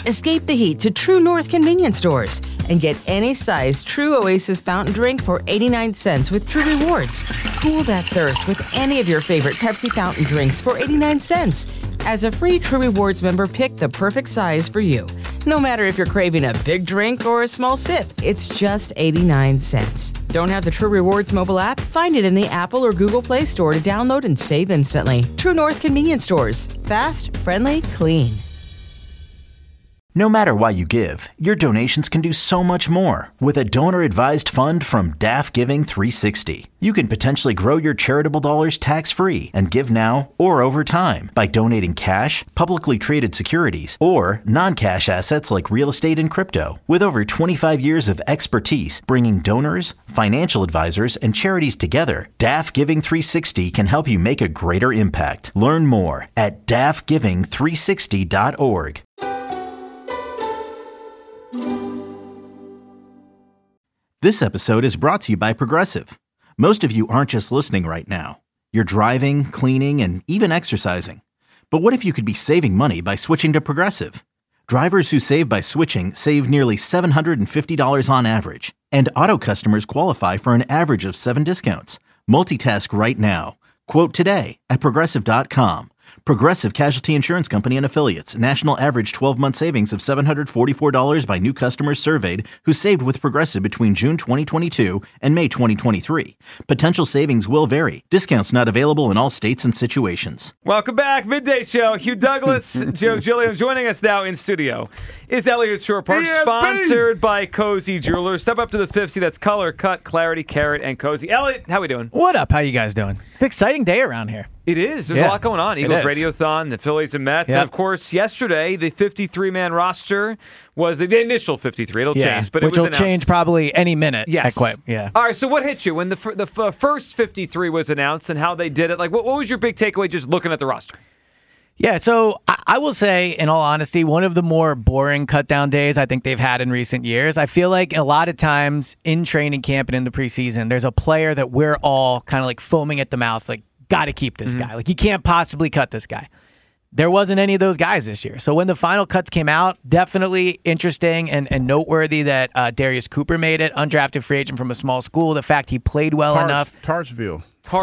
Escape the heat to True North convenience stores and get any size True Oasis fountain drink for 89 cents with True Rewards. Cool that thirst with any of your favorite Pepsi fountain drinks for 89 cents. As a free True Rewards member, pick the perfect size for you. No matter if you're craving a big drink or a small sip, it's just 89 cents. Don't have the True Rewards mobile app? Find it in the Apple or Google Play Store to download and save instantly. True North convenience stores. Fast, friendly, clean. No matter why you give, your donations can do so much more. With a donor-advised fund from DAF Giving 360, you can potentially grow your charitable dollars tax-free and give now or over time by donating cash, publicly traded securities, or non-cash assets like real estate and crypto. With over 25 years of expertise bringing donors, financial advisors, and charities together, DAF Giving 360 can help you make a greater impact. Learn more at dafgiving360.org. This episode is brought to you by Progressive. Most of you aren't just listening right now. You're driving, cleaning, and even exercising. But what if you could be saving money by switching to Progressive? Drivers who save by switching save nearly $750 on average. And auto customers qualify for an average of 7 discounts. Multitask right now. Quote today at Progressive.com. Progressive Casualty Insurance Company and Affiliates. National average 12-month savings of $744 by new customers surveyed who saved with Progressive between June 2022 and May 2023. Potential savings will vary. Discounts not available in all states and situations. Welcome back. Midday Show. Hugh Douglas, Joe Gilliam. Joining us now in studio is Elliott Shore-Park, sponsored by Cozy Jewelers. Step up to the 50. That's Color, Cut, Clarity, Carat, and Cozy. Elliott, how we doing? What up? How you guys doing? It's an exciting day around here. It is. There's a lot going on. Eagles Radiothon, the Phillies and Mets. Yep. And, of course, yesterday, the 53-man roster was the initial 53. It'll change, but it was announced. Which will change probably any minute. Yes. Yeah. All right, so what hit you when the first 53 was announced and how they did it? Like, what was your big takeaway just looking at the roster? Yeah, so I will say, in all honesty, one of the more boring cut-down days I think they've had in recent years. I feel like a lot of times in training camp and in the preseason, there's a player that we're all kind of like foaming at the mouth, like, got to keep this guy. Like, you can't possibly cut this guy. There wasn't any of those guys this year. So when the final cuts came out, definitely interesting and noteworthy that Darius Cooper made it, undrafted free agent from a small school. The fact he played well enough. Tarleton.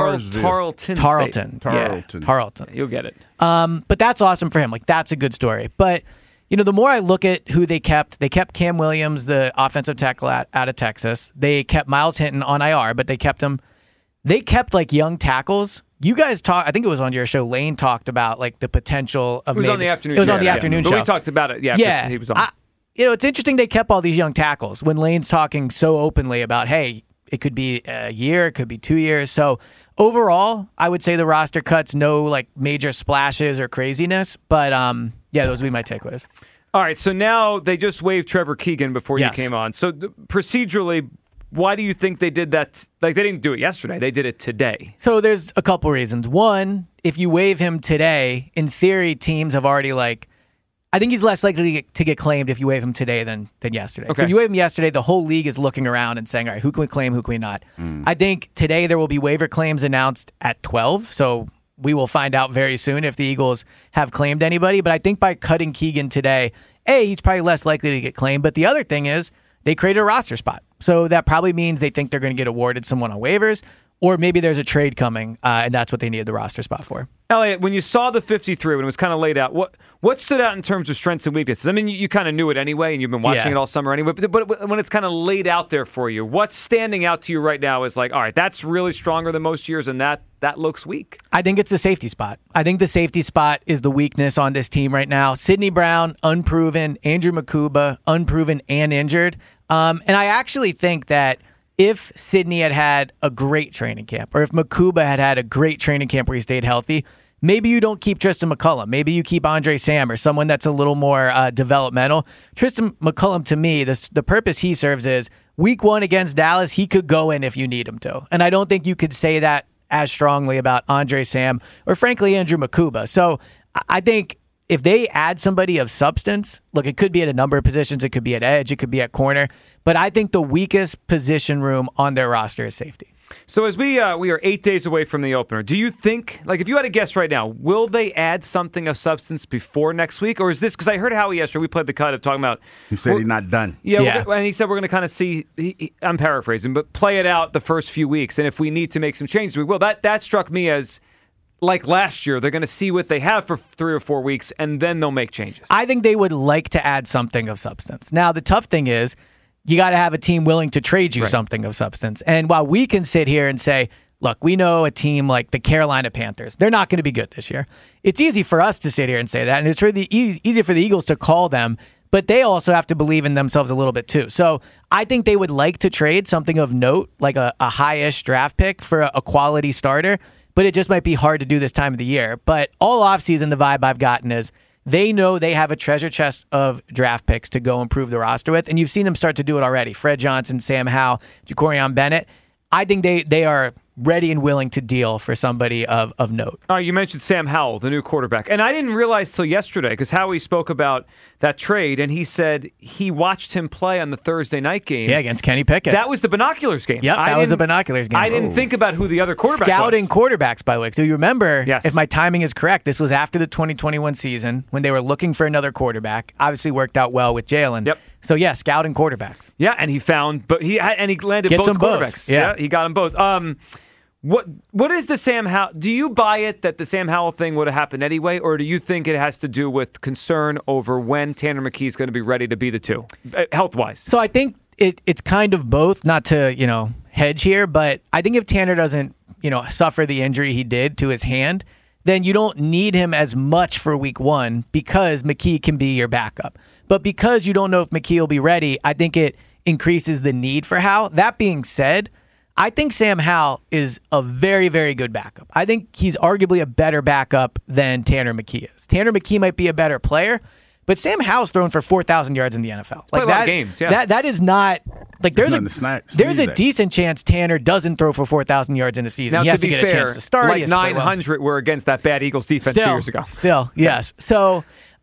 Yeah, Tarleton. You'll get it. But that's awesome for him. Like, that's a good story. But, you know, the more I look at who they kept Cam Williams, the offensive tackle out of Texas. They kept Miles Hinton on IR, but they kept him. They kept, like, young tackles. You guys talked, I think it was on your show, Lane talked about, like, the potential of It was on the afternoon show. It was on the afternoon show. But we talked about it, after he was on. You know, it's interesting they kept all these young tackles when Lane's talking so openly about, hey, it could be a year, it could be 2 years. So, overall, I would say the roster cuts, no, like, major splashes or craziness. But, those would be my takeaways. All right, so now they just waived Trevor Keegan before you came on. So, procedurally, why do you think they did that? Like, they didn't do it yesterday. They did it today. So there's a couple reasons. One, if you waive him today, in theory, teams have already, like, I think he's less likely to get claimed if you waive him today than yesterday. Okay. So if you waive him yesterday, the whole league is looking around and saying, all right, who can we claim, who can we not? I think today there will be waiver claims announced at 12, so we will find out very soon if the Eagles have claimed anybody. But I think by cutting Keegan today, he's probably less likely to get claimed. But the other thing is they created a roster spot. So that probably means they think they're going to get awarded someone on waivers, or maybe there's a trade coming, and that's what they needed the roster spot for. Elliott, when you saw the 53, when it was kind of laid out, what stood out in terms of strengths and weaknesses? I mean, you kind of knew it anyway, and you've been watching it all summer anyway, but when it's kind of laid out there for you, what's standing out to you right now is like, all right, that's really stronger than most years, and that looks weak? I think it's a safety spot. I think the safety spot is the weakness on this team right now. Sidney Brown, unproven. Andrew Makuba, unproven and injured. And I actually think that if Sidney had a great training camp, or if Makuba had a great training camp where he stayed healthy, maybe you don't keep Tristan McCullum. Maybe you keep Andre Sam or someone that's a little more developmental. Tristan McCullum, to me, the purpose he serves is week 1 against Dallas, he could go in if you need him to. And I don't think you could say that as strongly about Andre Sam or, frankly, Andrew Makuba. So I think if they add somebody of substance, look, it could be at a number of positions. It could be at edge. It could be at corner. But I think the weakest position room on their roster is safety. So as we are 8 days away from the opener, do you think, like if you had to guess right now, will they add something of substance before next week? Or is this, because I heard Howie yesterday, we played the cut of talking about. He said he's not done. Yeah. And he said we're going to kind of see, I'm paraphrasing, but play it out the first few weeks. And if we need to make some changes, we will. That struck me as, like last year, they're going to see what they have for 3 or 4 weeks, and then they'll make changes. I think they would like to add something of substance. Now, the tough thing is, you got to have a team willing to trade you something of substance. And while we can sit here and say, look, we know a team like the Carolina Panthers, they're not going to be good this year. It's easy for us to sit here and say that, and it's really easy for the Eagles to call them, but they also have to believe in themselves a little bit too. So I think they would like to trade something of note, like a high-ish draft pick for a quality starter, but it just might be hard to do this time of the year. But all offseason, the vibe I've gotten is they know they have a treasure chest of draft picks to go improve the roster with, and you've seen them start to do it already. Fred Johnson, Sam Howell, Jacorian Bennett. I think they are ready and willing to deal for somebody of note. You mentioned Sam Howell, the new quarterback. And I didn't realize till yesterday, because Howie spoke about that trade, and he said he watched him play on the Thursday night game. Yeah, against Kenny Pickett. That was the binoculars game. Yep, that was the binoculars game. I didn't think about who the other quarterback Scouting was. quarterbacks, by the way. So you remember, yes. If my timing is correct, this was after the 2021 season when they were looking for another quarterback. Obviously worked out well with Jalen. Yep. So yeah, scouting quarterbacks. Yeah, and he found, but he landed both quarterbacks. Yeah, he got them both. What is the Sam Howell? Do you buy it that the Sam Howell thing would have happened anyway, or do you think it has to do with concern over when Tanner McKee is going to be ready to be the two, health-wise? So I think it's kind of both, not to hedge here, but I think if Tanner doesn't suffer the injury he did to his hand, then you don't need him as much for week one because McKee can be your backup. But because you don't know if McKee will be ready, I think it increases the need for Howell. That being said, I think Sam Howell is a very, very good backup. I think he's arguably a better backup than Tanner McKee is. Tanner McKee might be a better player, but Sam Howell's thrown for 4,000 yards in the NFL. Like that, games, yeah. That is not like there's a decent chance Tanner doesn't throw for 4,000 yards in a season. Now, he has to get fair, a chance to start. Like 900 were against that bad Eagles defense 2 years ago. Still, yes. So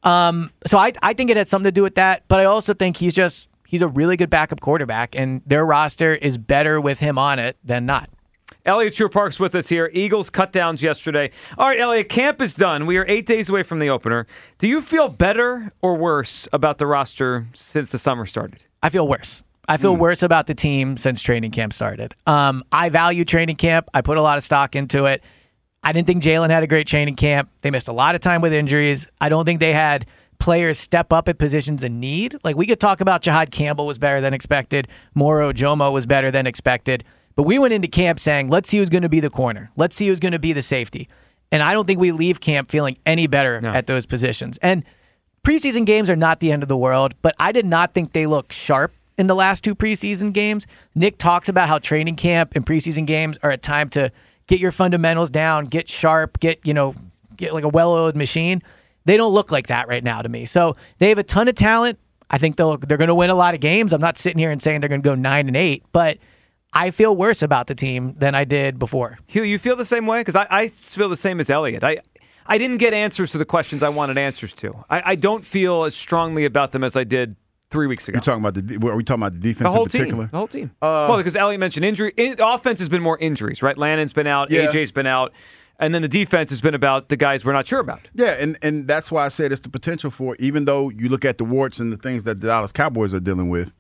I think it had something to do with that, but I also think he's a really good backup quarterback, and their roster is better with him on it than not. Elliot Shore-Parks with us here. Eagles cut downs yesterday. All right, Elliot, camp is done. We are 8 days away from the opener. Do you feel better or worse about the roster since the summer started? I feel worse. I feel worse about the team since training camp started. I value training camp. I put a lot of stock into it. I didn't think Jalen had a great training camp. They missed a lot of time with injuries. I don't think they had players step up at positions in need. Like, we could talk about Jahad Campbell was better than expected. Moro Jomo was better than expected. But we went into camp saying, let's see who's going to be the corner. Let's see who's going to be the safety. And I don't think we leave camp feeling any better at those positions. And preseason games are not the end of the world, but I did not think they looked sharp in the last 2 preseason games. Nick talks about how training camp and preseason games are a time to get your fundamentals down, get sharp, get like a well-oiled machine. They don't look like that right now to me. So they have a ton of talent. I think they're going to win a lot of games. I'm not sitting here and saying they're going to go 9-8, but I feel worse about the team than I did before. Hugh, you feel the same way? Because I feel the same as Elliot. I didn't get answers to the questions I wanted answers to. I don't feel as strongly about them as I did 3 weeks ago. Are we talking about the defense in particular? The whole team. Well, because Elliot mentioned injury. Offense has been more injuries, right? Lannon's been out. Yeah. AJ's been out. And then the defense has been about the guys we're not sure about. Yeah, and that's why I said it's the potential for, even though you look at the warts and the things that the Dallas Cowboys are dealing with,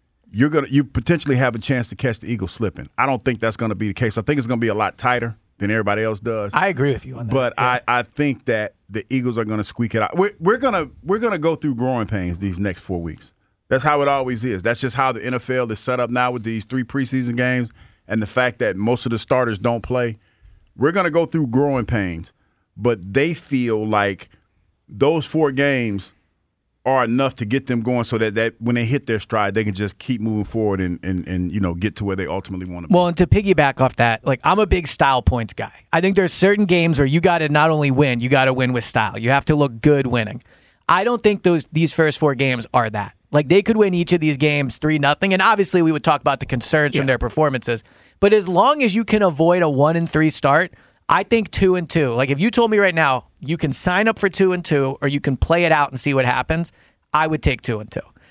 you potentially have a chance to catch the Eagles slipping. I don't think that's going to be the case. I think it's going to be a lot tighter than everybody else does. I agree with you on that. But yeah. I think that the Eagles are going to squeak it out. We're gonna go through growing pains these next 4 weeks. That's how it always is. That's just how the NFL is set up now with these 3 preseason games and the fact that most of the starters don't play. We're going to go through growing pains, but they feel like those 4 games are enough to get them going so that when they hit their stride, they can just keep moving forward and get to where they ultimately want to be. Well, and to piggyback off that, like, I'm a big style points guy. I think there's certain games where you got to not only win, you got to win with style. You have to look good winning. I don't think these first 4 games are that. Like, they could win each of these games 3-0, and obviously we would talk about the concerns from their performances. But as long as you can avoid a 1-3 start, I think 2-2. Like, if you told me right now you can sign up for 2-2 or you can play it out and see what happens, I would take 2-2.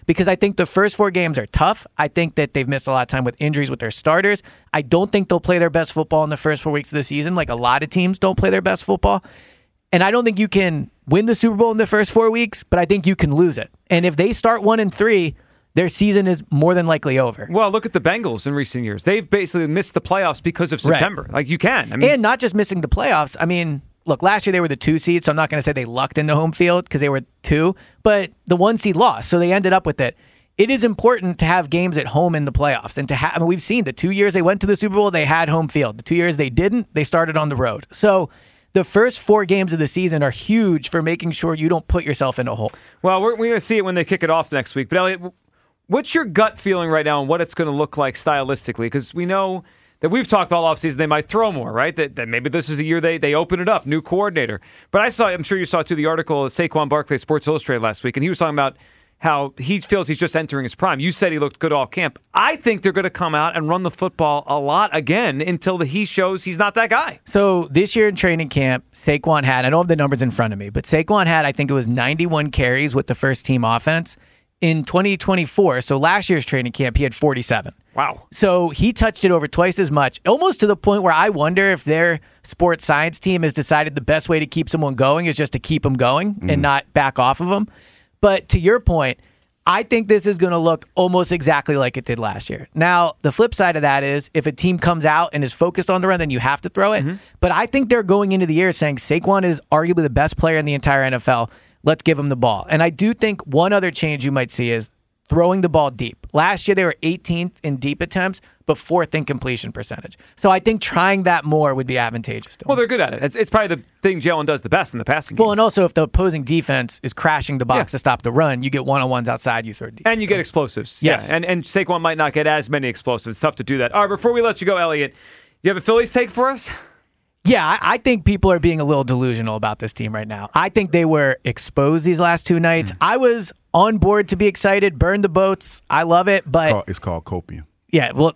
because I think the first 4 games are tough. I think that they've missed a lot of time with injuries with their starters. I don't think they'll play their best football in the first 4 weeks of the season. Like a lot of teams don't play their best football. And I don't think you can win the Super Bowl in the first 4 weeks, but I think you can lose it. And if they start 1-3, their season is more than likely over. Well, look at the Bengals in recent years. They've basically missed the playoffs because of September. Right. Like, you can. And not just missing the playoffs. I mean, look, last year they were the 2 seed, so I'm not going to say they lucked into home field because they were 2, but the 1 seed lost, so they ended up with it. It is important to have games at home in the playoffs, and to have. I mean, we've seen the 2 years they went to the Super Bowl, they had home field. The 2 years they didn't, they started on the road. So the first 4 games of the season are huge for making sure you don't put yourself in a hole. Well, we're going to see it when they kick it off next week. But Elliot, what's your gut feeling right now on what it's going to look like stylistically? Because we know that we've talked all offseason they might throw more, right? That maybe this is a year they open it up, new coordinator. But I'm sure you saw too the article of Saquon Barkley at Sports Illustrated last week, and he was talking about how he feels he's just entering his prime. You said he looked good all camp. I think they're going to come out and run the football a lot again until he shows he's not that guy. So this year in training camp, Saquon had, I don't have the numbers in front of me, but Saquon had, I think it was 91 carries with the first team offense. In 2024, so last year's training camp, he had 47. Wow. So he touched it over twice as much, almost to the point where I wonder if their sports science team has decided the best way to keep someone going is just to keep them going and not back off of them. But to your point, I think this is going to look almost exactly like it did last year. Now, the flip side of that is if a team comes out and is focused on the run, then you have to throw it. But I think they're going into the year saying Saquon is arguably the best player in the entire NFL. Let's give him the ball. And I do think one other change you might see is throwing the ball deep. Last year, they were 18th in deep attempts, but 4th in completion percentage. So I think trying that more would be advantageous to them. Well, they're good at it. It's probably the thing Jalen does the best in the passing game. Well, and also if the opposing defense is crashing the box to stop the run, you get one-on-ones outside, you throw deep. And you get explosives. Yes. Yeah. And Saquon might not get as many explosives. It's tough to do that. All right, before we let you go, Elliot, you have a Phillies take for us? Yeah, I think people are being a little delusional about this team right now. I think they were exposed these last 2 nights. I was on board to be excited, burn the boats. I love it, but It's called copium. Yeah, well,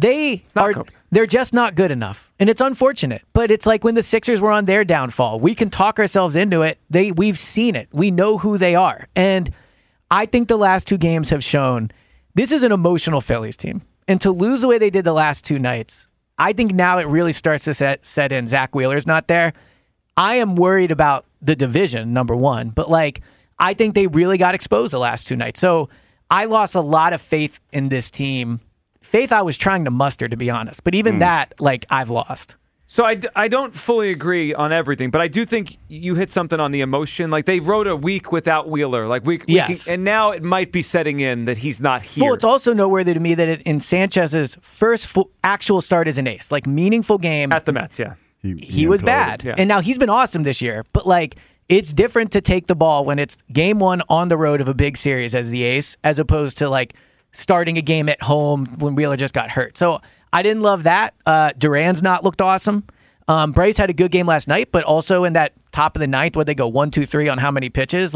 they're just not good enough. And it's unfortunate, but it's like when the Sixers were on their downfall. We can talk ourselves into it. We've seen it. We know who they are. And I think the last 2 games have shown this is an emotional Phillies team. And to lose the way they did the last 2 nights, I think now it really starts to set in. Zach Wheeler's not there. I am worried about the division, number one. But, I think they really got exposed the last 2 nights. So I lost a lot of faith in this team. Faith I was trying to muster, to be honest. But even that, I've lost. So I don't fully agree on everything, but I do think you hit something on the emotion. They rode a week without Wheeler. Yes. And now it might be setting in that he's not here. Well, it's also noteworthy to me that in Sanchez's first actual start as an ace, meaningful game. At the Mets, yeah. He was bad. Yeah. And now he's been awesome this year. But, it's different to take the ball when it's game 1 on the road of a big series as the ace, as opposed to, starting a game at home when Wheeler just got hurt. So I didn't love that. Duran's not looked awesome. Bryce had a good game last night, but also in that top of the ninth where they go 1, 2, 3 on how many pitches.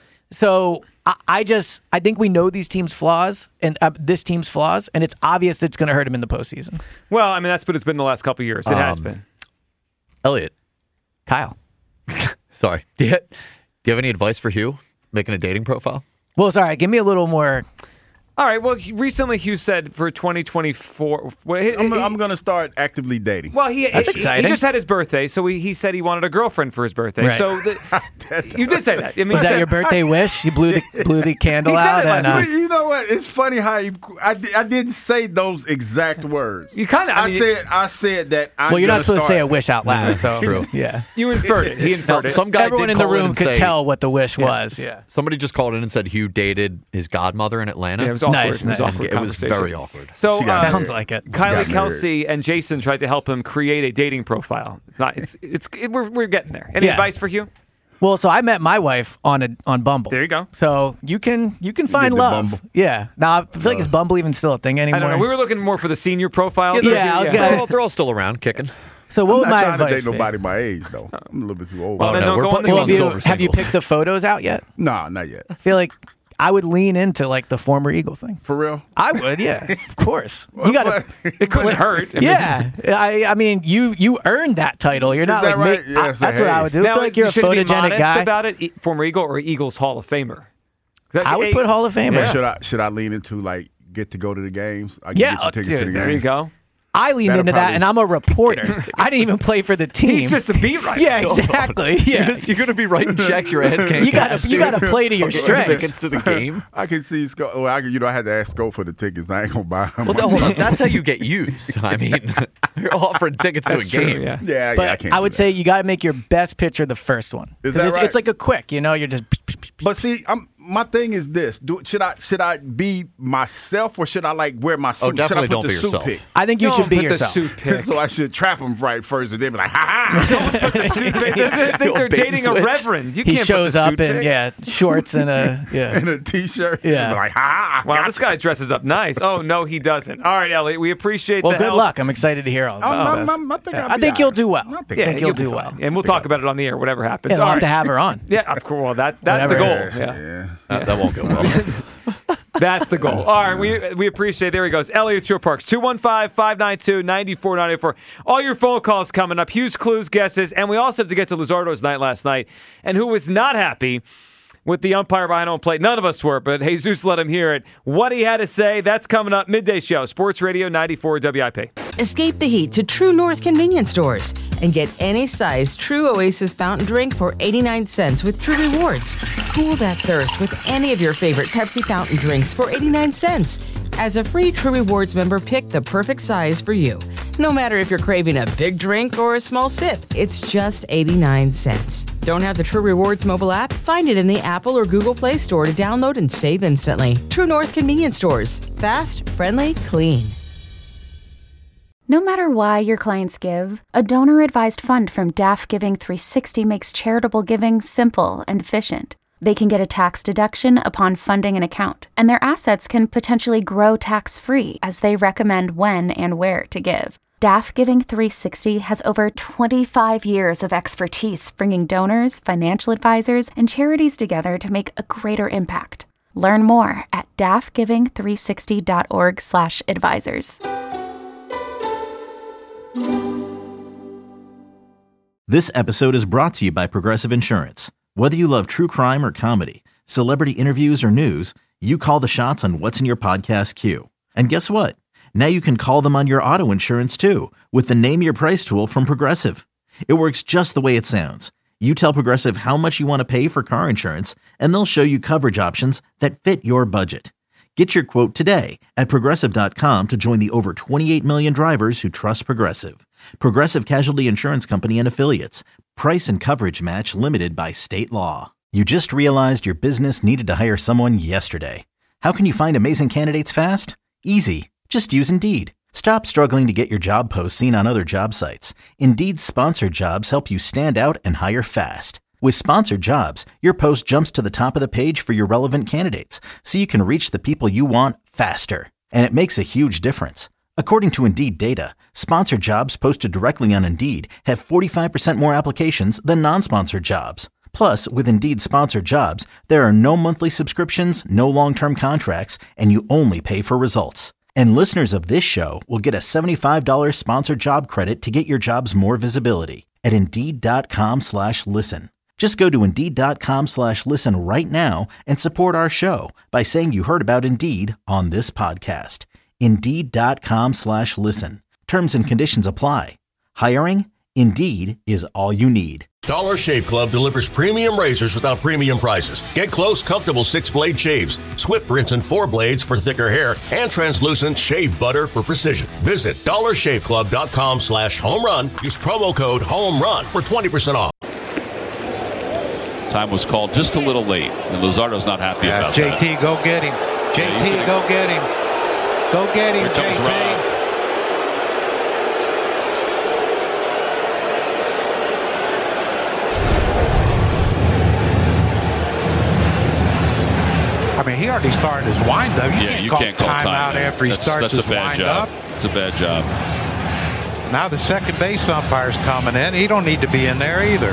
So I think we know these teams' flaws and this team's flaws, and it's obvious that it's going to hurt them in the postseason. Well, I mean, that's what it's been the last couple of years. It has been. Elliot. Kyle. Sorry. Do you have any advice for Hugh making a dating profile? Well, sorry. Give me a little more. All right. Well, recently Hugh said for 2024, I'm going to start actively dating. Well, that's exciting. He just had his birthday, so he said he wanted a girlfriend for his birthday. Right. So you did say that. I mean, Was that your birthday wish? You blew the candle He said out. it last And, week. You know what? It's funny how I didn't say those exact words. You kind of. I said that. Well, you're not supposed to say a wish out loud. So True. yeah, You inferred it. He inferred it. Some guy everyone did in the call room and could say- tell what the wish was. Yeah. Somebody just called in and said Hugh dated his godmother in Atlanta. Yeah, it was awkward. Nice, It was nice. awkward. It was conversation. very awkward. So She got Sounds like it. Kylie Got married. Kelsey and Jason tried to help him create a dating profile. It's not. We're getting there. Any Yeah. advice for Hugh? Well, so I met my wife on Bumble. There you go. So you can find the love. Bumble. Yeah. Now I feel like is Bumble even still a thing anymore? I don't know. We were looking more for the senior profile. Yeah, I was gonna- They're all still around, kicking. So what I'm would not my trying to advice date be? nobody my age, though. I'm a little bit too old. Well, then no, don't we're go on putting the you Well, on Silver have you singles. picked the photos out yet? Nah, not yet. I feel like I would lean into the former Eagle thing. For real? I would, yeah, of course. You got to. It couldn't hurt. I mean, Yeah, I mean, you earned that title. You're not that like right? me. Yes, That's what hey. I would do. I Now, feel like you're a should it be photogenic modest guy. about it, former Eagle or Eagles Hall of Famer? I would put Hall of Famer. Yeah. Should I lean into like get to go to the games? I can Yeah, get the tickets to the dude, There you games. go. I leaned into that, and I'm a reporter. I didn't even play for the team. He's just a beat writer. Yeah, exactly. Yeah. You're going to be writing checks your ass can't You got to play to your strengths. tickets to the game. I can see Scott. Well, I had to ask Scott for the tickets. I ain't gonna buy them. Well, hold on. That's how you get used. I mean, you're offering tickets to a game. Yeah. yeah, But I can't. I do would that. say you got to make your best picture the first one. Is 'Cause that right? It's like a quick, you're just. But see, my thing is this: should I be myself or should I like wear my suit? Definitely should I put don't the be suit yourself. pick? I think you should be Put yourself. The suit pick. So I should trap them right first and then be like, ha ha. They think they're bait and dating a switch. reverend. You He can't shows put the up suit in pick. shorts and a In a t-shirt. Yeah. Be like, ha ha. Wow, this guy dresses up nice. Oh, no, he doesn't. All right, Elliot, we appreciate Well, the good help. luck. I'm excited to hear all about this. I think you'll do well. I think you'll do well. And we'll talk about it on the air, whatever happens. Yeah, we'll All have to right. have her on. Yeah, of course. Well, that's the Whenever. goal. Yeah. That won't go well. That's the goal. All right, we appreciate it. There he goes. Elliot Shore Parks, 215-592-9494. All your phone calls coming up. Hughes, clues, guesses. And we also have to get to Luzardo's night last night. And who was not happy with the umpire behind home plate. None of us were, but Jesus let him hear it. What he had to say, that's coming up. Midday Show, Sports Radio 94 WIP. Escape the heat to True North convenience stores and get any size True Oasis fountain drink for 89 cents with True Rewards. Cool that thirst with any of your favorite Pepsi fountain drinks for 89 cents. As a free True Rewards member, pick the perfect size for you. No matter if you're craving a big drink or a small sip, it's just 89 cents. Don't have the True Rewards mobile app? Find it in the Apple or Google Play Store to download and save instantly. True North convenience stores. Fast, friendly, clean. No matter why your clients give, a donor-advised fund from DAF Giving 360 makes charitable giving simple and efficient. They can get a tax deduction upon funding an account, and their assets can potentially grow tax-free as they recommend when and where to give. DAF Giving 360 has over 25 years of expertise bringing donors, financial advisors, and charities together to make a greater impact. Learn more at dafgiving360.org/advisors. This episode is brought to you by Progressive Insurance. Whether you love true crime or comedy, celebrity interviews or news, you call the shots on what's in your podcast queue. And guess what? Now you can call them on your auto insurance too with the Name Your Price tool from Progressive. It works just the way it sounds. You tell Progressive how much you want to pay for car insurance, and they'll show you coverage options that fit your budget. Get your quote today at Progressive.com to join the over 28 million drivers who trust Progressive. Progressive Casualty Insurance Company and Affiliates. Price and coverage match limited by state law. You just realized your business needed to hire someone yesterday. How can you find amazing candidates fast? Easy. Just use Indeed. Stop struggling to get your job posts seen on other job sites. Indeed's sponsored jobs help you stand out and hire fast. With sponsored jobs, your post jumps to the top of the page for your relevant candidates, so you can reach the people you want faster. And it makes a huge difference. According to Indeed data, sponsored jobs posted directly on Indeed have 45% more applications than non-sponsored jobs. Plus, with Indeed sponsored jobs, there are no monthly subscriptions, no long-term contracts, and you only pay for results. And listeners of this show will get a $75 sponsored job credit to get your jobs more visibility at Indeed.com/listen. Just go to Indeed.com/listen right now and support our show by saying you heard about Indeed on this podcast. Indeed.com/listen. Terms and conditions apply. Hiring? Indeed is all you need. Dollar Shave Club delivers premium razors without premium prices. Get close, comfortable 6-blade shaves, swift rinse and 4 blades for thicker hair, and translucent shave butter for precision. Visit dollarshaveclub.com/home run. Use promo code HOMERUN for 20% off. Time was called just a little late, and Luzardo's not happy about that. JT, go get him. JT, go get him. Go get him, Here comes JT. Rob. I mean, he already started his wind-up. You can't call timeout after he starts that's his a bad wind-up. job. It's a bad job. Now the second base umpire's coming in. He don't need to be in there either.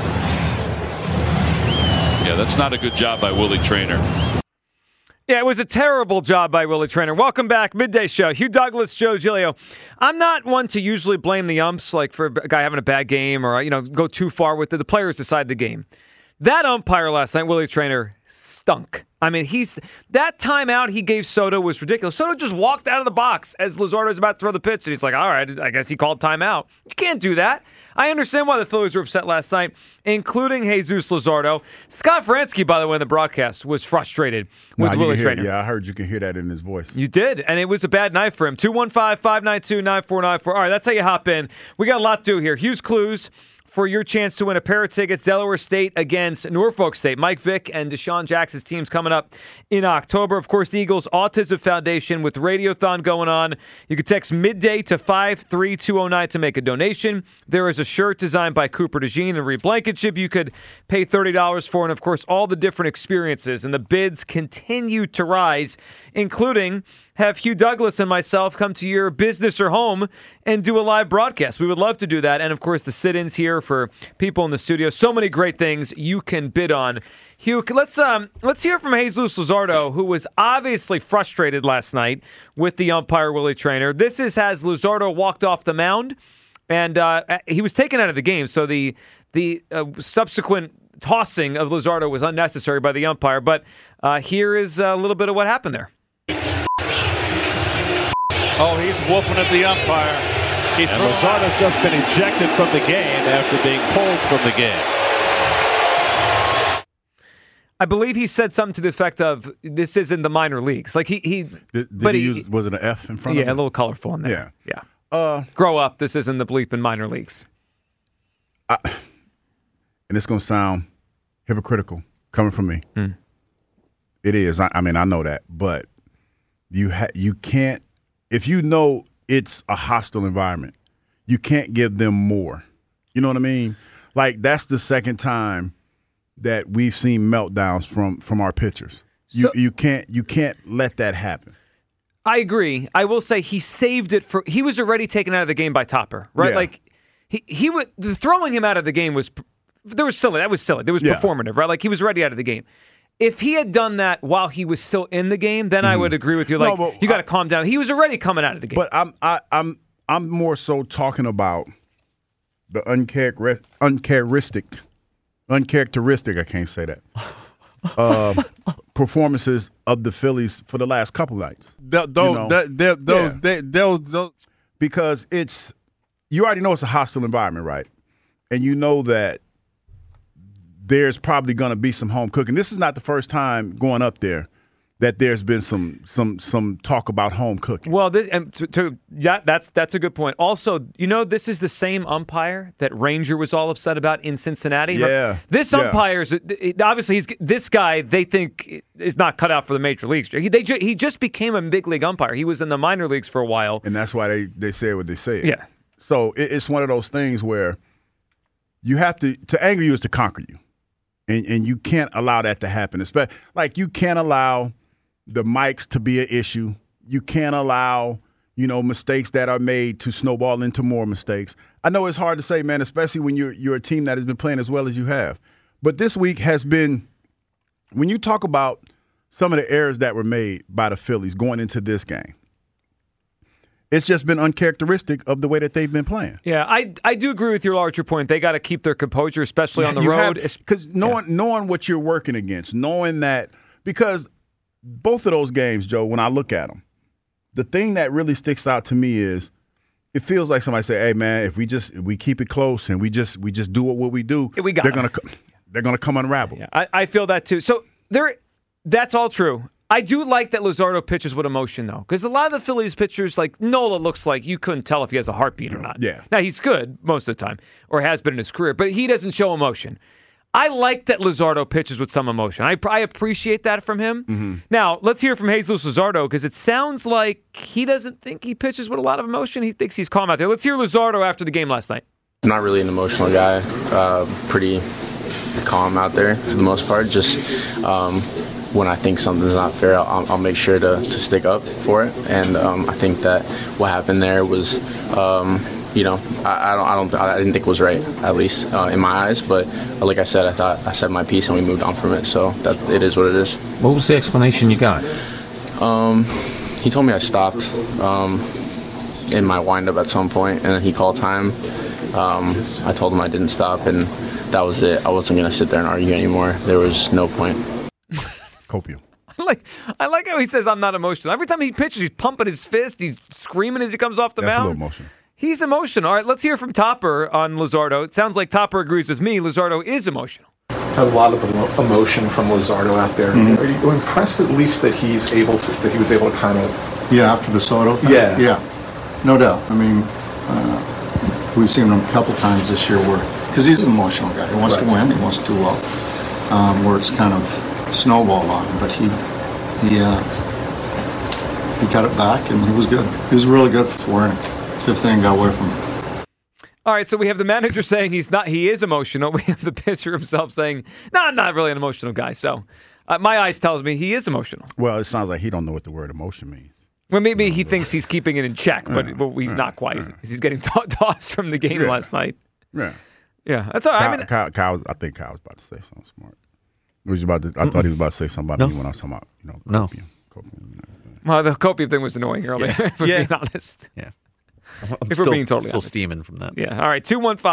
Yeah, that's not a good job by Willie Traynor. Yeah, it was a terrible job by Willie Traynor. Welcome back, Midday Show. Hugh Douglas, Joe Giglio. I'm not one to usually blame the umps, like for a guy having a bad game or, go too far with it. The players decide the game. That umpire last night, Willie Traynor, stunk. I mean, that timeout he gave Soto was ridiculous. Soto just walked out of the box as Luzardo's about to throw the pitch, and he's like, all right, I guess he called timeout. You can't do that. I understand why the Phillies were upset last night, including Jesus Luzardo. Scott Franzke, by the way, in the broadcast, was frustrated with Willie Traynor. Yeah, I heard you can hear that in his voice. You did, and it was a bad night for him. 215-592-9494. All right, that's how you hop in. We got a lot to do here. Hughes Clues for your chance to win a pair of tickets. Delaware State against Norfolk State. Mike Vick and Deshaun Jackson's teams coming up in October. Of course, the Eagles Autism Foundation with Radiothon going on. You can text midday to 53209 to make a donation. There is a shirt designed by Cooper DeJean and Reed Blankenship you could pay $30 for. And, of course, all the different experiences. And the bids continue to rise, including have Hugh Douglas and myself come to your business or home and do a live broadcast. We would love to do that. And, of course, the sit-ins here for people in the studio. So many great things you can bid on. Hugh, let's hear from Jesus Luzardo, who was obviously frustrated last night with the umpire, Willie Traynor. This is as Luzardo walked off the mound, and he was taken out of the game. So the subsequent tossing of Luzardo was unnecessary by the umpire. But here is a little bit of what happened there. Oh, he's whooping at the umpire. And Luzardo's just been ejected from the game after being pulled from the game. I believe he said something to the effect of, this is in the minor leagues. Like Did he use, was it an F in front of it? Yeah, a little colorful in there. Yeah. Grow up. This isn't the bleep in minor leagues. And it's going to sound hypocritical coming from me. It is. I mean, I know that. But you can't, if you know it's a hostile environment, you can't give them more. You know what I mean? Like, that's the second time that we've seen meltdowns from our pitchers. You can't let that happen. I agree. I will say he saved it for. He was already taken out of the game by Topper, right? Yeah. Like he would throwing him out of the game was silly. That was silly. That was performative, right? Like he was already out of the game. If he had done that while he was still in the game, then I would agree with you. Like you got to calm down. He was already coming out of the game. But I'm more so talking about the uncharacteristic. I can't say that. Performances of the Phillies for the last couple nights. Because you already know it's a hostile environment, right? And you know that there's probably going to be some home cooking. This is not the first time going up there that there's been some talk about home cooking. Well, that's a good point. Also, this is the same umpire that Ranger was all upset about in Cincinnati. Yeah. This umpire is obviously this guy they think is not cut out for the major leagues. He just became a big league umpire. He was in the minor leagues for a while, and that's why they say what they say. Yeah. So it's one of those things where you have to anger you is to conquer you, and you can't allow that to happen. Especially like you can't allow the mics to be an issue. You can't allow, mistakes that are made to snowball into more mistakes. I know it's hard to say, man, especially when you're a team that has been playing as well as you have. But this week has been, when you talk about some of the errors that were made by the Phillies going into this game, it's just been uncharacteristic of the way that they've been playing. Yeah, I do agree with your larger point. They got to keep their composure, especially on the road. Because knowing what you're working against, knowing that, because both of those games, Joe, when I look at them, the thing that really sticks out to me is it feels like somebody say, "Hey, man, if we keep it close and we just do what we do, they're gonna come unraveled." Yeah, I feel that too. So that's all true. I do like that Luzardo pitches with emotion, though, because a lot of the Phillies pitchers, like Nola, looks like you couldn't tell if he has a heartbeat or not. Yeah. Now he's good most of the time, or has been in his career, but he doesn't show emotion. I like that Luzardo pitches with some emotion. I appreciate that from him. Mm-hmm. Now, let's hear from Jesus Luzardo, because it sounds like he doesn't think he pitches with a lot of emotion. He thinks he's calm out there. Let's hear Luzardo after the game last night. I'm not really an emotional guy. Pretty calm out there for the most part. Just when I think something's not fair, I'll make sure to stick up for it. And I think that what happened there was I didn't think it was right, at least in my eyes. But like I said, I thought I said my piece and we moved on from it. So that it is what it is. What was the explanation you got? He told me I stopped in my windup at some point, and then he called time. I told him I didn't stop, and that was it. I wasn't going to sit there and argue anymore. There was no point. Copium. I like how he says, I'm not emotional. Every time he pitches, he's pumping his fist. He's screaming as he comes off the That's mound. a little emotional. He's emotional. All right, let's hear from Topper on Luzardo. It sounds like Topper agrees with me. Luzardo is emotional. Had a lot of emotion from Luzardo out there. Mm-hmm. Are you impressed at least that he was able to kind of... Yeah, after the Soto thing? Yeah. No doubt. I mean, we've seen him a couple times this year because he's an emotional guy. He wants to win. He wants to do well. Where it's kind of snowballed on him, but he got it back and he was good. He was really good for it. Fifth inning got away from him. All right, so we have the manager saying he is emotional. We have the pitcher himself saying, no, I'm not really an emotional guy. So my eyes tells me he is emotional. Well, it sounds like he don't know what the word emotion means. Well, maybe he thinks he's keeping it in check, but he's not quite. He's getting tossed from the game last night. Yeah. Yeah, that's all right. Kyle, I think Kyle was about to say something smart. I thought he was about to say something about me when I was talking about, copium. Well, the copium thing was annoying earlier, if we're being honest. Yeah. If we're being totally still honest. Steaming from that. Yeah. All right.